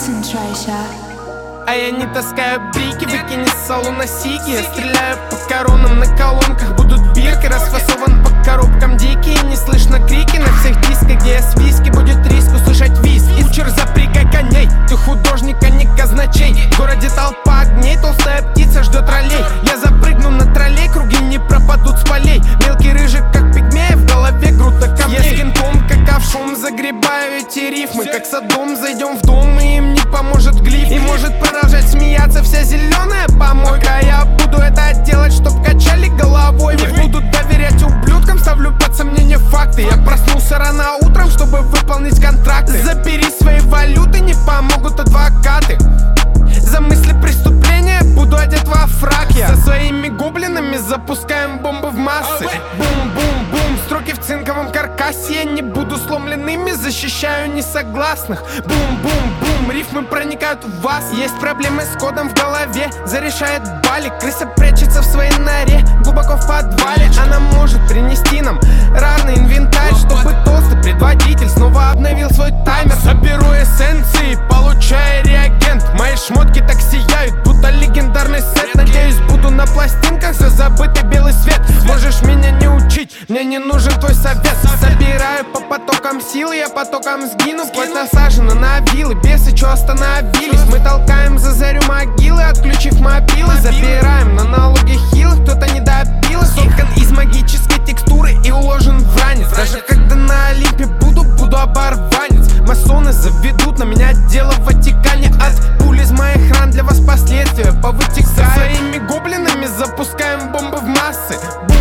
concentration. А я не таскаю брики, выкини салу на сиги. Я стреляю по коронам, на колонках будут бирки. Расфасован по коробкам дикие, не слышно крики. На всех дисках, где я с виски, будет риск услышать визг. Кучер, запрягай коней, ты художник, а не казначей. В городе толпа огней, толстая птица ждет ролей. Я запрыгну на троллей, круги не пропадут с полей. Мелкий рыжик, как пигмея, в голове груда камней. Я с кентом, как овшом, загребаю эти рифмы. Как Содом, зайдем в дом, и им не поможет глиф. И может продолжать смеяться вся зеленая помойка. Я буду это делать, чтоб качали головой. Ведь будут доверять ублюдкам, ставлю под сомнение факты. Я проснулся рано утром, чтобы выполнить контракты. Забери свои валюты, не помогут адвокаты. За мысли преступления буду одет во фрак. Я со своими гоблинами запускаем бомбы в массы. Бум-бум-бум, строки в цинковом каркасе. Я не буду сломленными, защищаю несогласных. Бум-бум-бум, рифмы проникают в вас. Есть проблемы с кодом в голове, зарешает балик. Крыса прячется в своей норе, глубоко в подвале. Она может принести нам рарный инвентарь, чтобы толстый предводитель снова обновил свой таймер. Соберу эссенции, получая реагент. Мои шмотки так сияют, будто легендарный сет. Надеюсь, буду на пластинках за забытый белый свет. Можешь меня не учить, мне не нужен твой совет. Собираю по потокам силы, я потоком сгину. Плоть насажена на вилы, бесы чё остановились? Мы толкаем за зарю могилы, отключив мобилы. Забираем на налоги хилых, кто-то не добил. Соткан из магической текстуры и уложен в ранец. Даже когда на Олимпе буду оборванец. Масоны заведут на меня дело в Ватикане. От пуль из моих ран для вас последствия повытекают. Со своими гоблинами запускаем бомбы в массы.